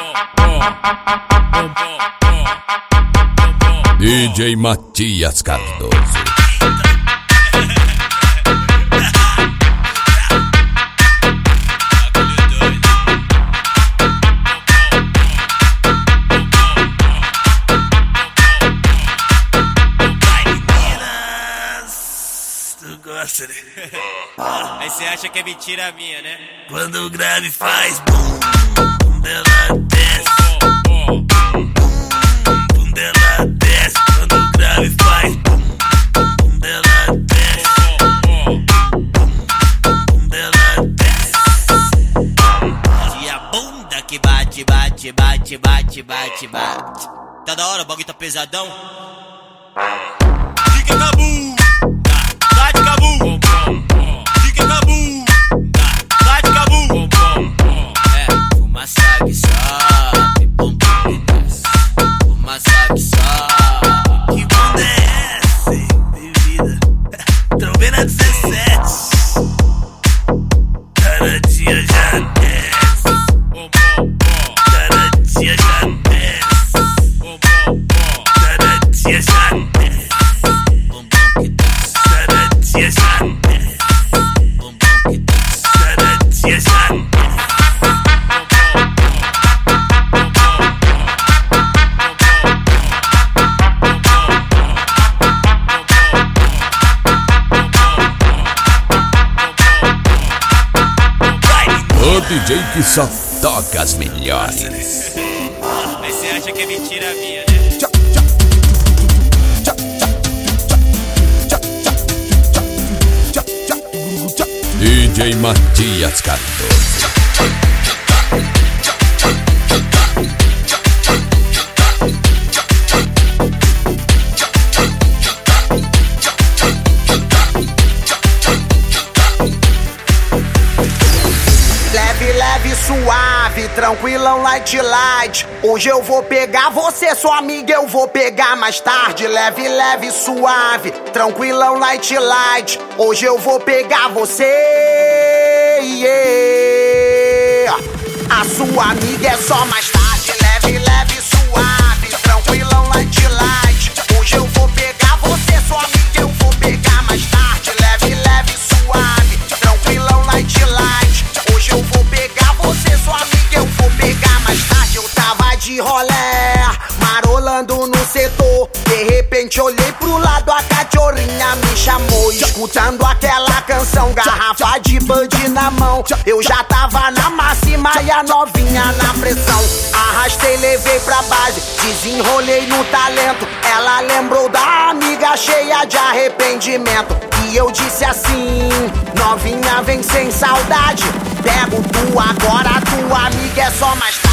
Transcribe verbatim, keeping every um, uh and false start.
D J Matias Cardoso. Gosta, né? Aí cê acha que é mentira minha, né? Quando o grave faz bum, bum, ela desce. Bum, bum, ela desce. Quando o grave faz bum, bum, ela desce. Bum, ela desce. E a bunda que bate, bate, bate, bate, bate, bate. Tá da hora, o bagulho tá pesadão. Fica cabu. Sai de cabu, fica cabu, sai de cabu. É, fumaça que sobe, bom bom desce. Fumaça que sobe. Que bunda é essa, hein? Bem-vinda. Trombei na dezessete. Cada dia já desce. Cada dia já desce. Cada dia já desce. O D J que só toca as melhores. Aí cê acha que é mentira minha, né? D J Matias Cardoso. Leve, leve, suave, tranquilão, light, light. Hoje eu vou pegar você, sua amiga, eu vou pegar mais tarde. Leve, leve, suave, tranquilão, light, light. Hoje eu vou pegar você, yeah. A sua amiga é só mais tarde. Leve, leve, suave, tranquilão, light, light. Hoje eu vou pegar você, sua amiga, eu vou pegar mais tarde. Leve, leve, suave, tranquilão, light, light. Hoje eu vou pegar você, sua amiga, eu vou pegar mais tarde. Eu tava de rolé, marolando no setor. De repente olhei pro lado, a cachorrinha me chamou. Escutando aquela canção, garrafa de Bud na mão. Eu já tava na máxima e a novinha na pressão. Arrastei, levei pra base, desenrolei no talento. Ela lembrou da amiga cheia de arrependimento. E eu disse assim, novinha vem sem saudade. Pego tu agora, tua amiga é só mais